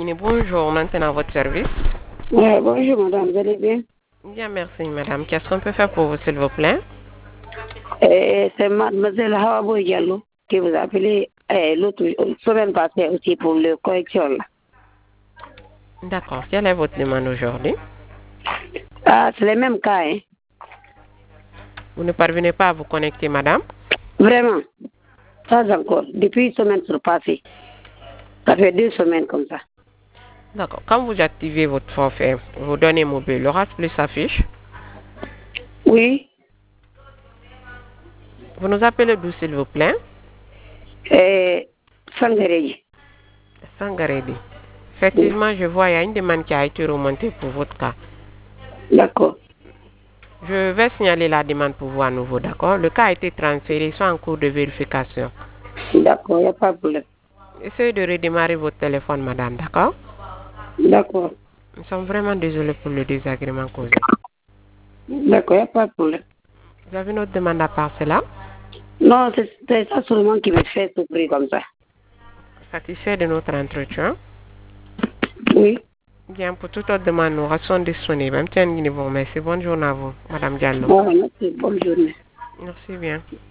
Bonjour, maintenant votre service. Bonjour madame, vous allez bien? Bien, merci madame. Qu'est-ce qu'on peut faire pour vous, s'il vous plaît? C'est mademoiselle Hawa Diallo qui vous a appelé l'autre semaine passée aussi pour le correction là. D'accord. Quelle est votre demande aujourd'hui? Ah, c'est le même cas, hein? Vous ne parvenez pas à vous connecter, madame? Vraiment, pas encore. Depuis une semaine surpassée. Ça fait 2 semaines comme ça. D'accord. Quand vous activez votre forfait, vos données mobiles, l'Orange Plus s'affiche. Oui, Vous nous appelez d'où, s'il vous plaît? Sangareji. Sangaredi. Oui. Effectivement, je vois, il y a une demande qui a été remontée pour votre cas. D'accord, Je vais signaler la demande pour vous à nouveau, d'accord? Le cas a été transféré, soit en cours de vérification. d'accord, il n'y a pas de problème. Essayez de redémarrer votre téléphone, madame, d'accord? D'accord, Nous sommes vraiment désolés pour le désagrément causé. d'accord, il n'y a pas de problème. Vous avez une autre demande à part cela? Non, c'est ça seulement qui me fait souffrir comme ça. Satisfait de notre entretien? Oui. Bien, pour toute autre demande, nous restons disponibles. Même tiens, vous remercie. Bonne journée à vous, madame Diallo. Merci, bonne journée. Merci bien.